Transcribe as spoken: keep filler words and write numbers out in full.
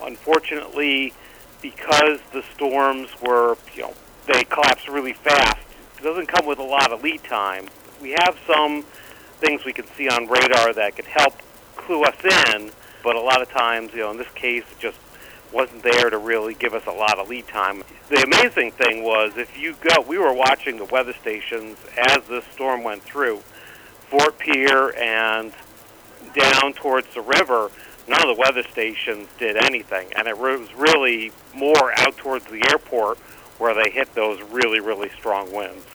Unfortunately, because the storms were, you know, they collapsed really fast, it doesn't come with a lot of lead time. We have some things we can see on radar that can help clue us in, but a lot of times, you know, in this case, it just wasn't there to really give us a lot of lead time. The amazing thing was, if you go, we were watching the weather stations as this storm went through. Fort Pierre and down towards the river, none of the weather stations did anything, and it was really more out towards the airport where they hit those really, really strong winds.